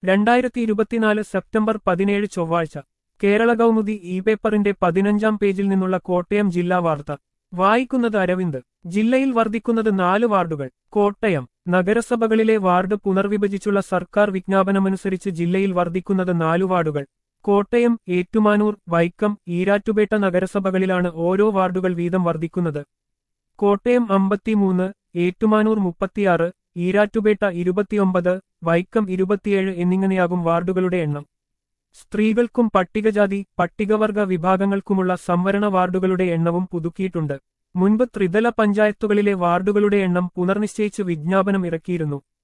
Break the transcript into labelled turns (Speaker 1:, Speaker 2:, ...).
Speaker 1: 2024 September 17 ചൊവ്വാഴ്ച Kerala Kaumudi E പേപ്പറിന്റെ 15-ാം പേജിൽ നിന്നുള്ള കോട്ടയം ജില്ലാ വാർത്ത വായിക്കുന്നത് അരവിന്ദ്. ജില്ലയിൽ വർദ്ധിക്കുന്നത് 4 വാർഡുകൾ. കോട്ടയം നഗരസഭകളിലെ വാർഡ് പുനർവിഭജിച്ചുള്ള സർക്കാർ വിജ്ഞാപനമനുസരിച്ച് ജില്ലയിൽ വർദ്ധിക്കുന്നത് 4 വാർഡുകൾ. കോട്ടയം, ഏറ്റുമാനൂർ, വൈക്കം, ഈരാറ്റുപേട്ട നഗരസഭകളിലാണ് ഓരോ വാർഡുകൾ വീതം വർദ്ധിക്കുന്നത്. കോട്ടയം 53, ഏറ്റുമാനൂർ 36, ഈരാറ്റുപേട്ട 29, വൈക്കം 27 എന്നിങ്ങനെയാകും വാർഡുകളുടെ എണ്ണം. സ്ത്രീകൾക്കും പട്ടികജാതി പട്ടികവർഗ വിഭാഗങ്ങൾക്കുമുള്ള സംവരണ വാർഡുകളുടെ എണ്ണവും പുതുക്കിയിട്ടുണ്ട്. മുൻപ് ത്രിതല പഞ്ചായത്തുകളിലെ വാർഡുകളുടെ എണ്ണം പുനർനിശ്ചയിച്ച് വിജ്ഞാപനം ഇറക്കിയിരുന്നു.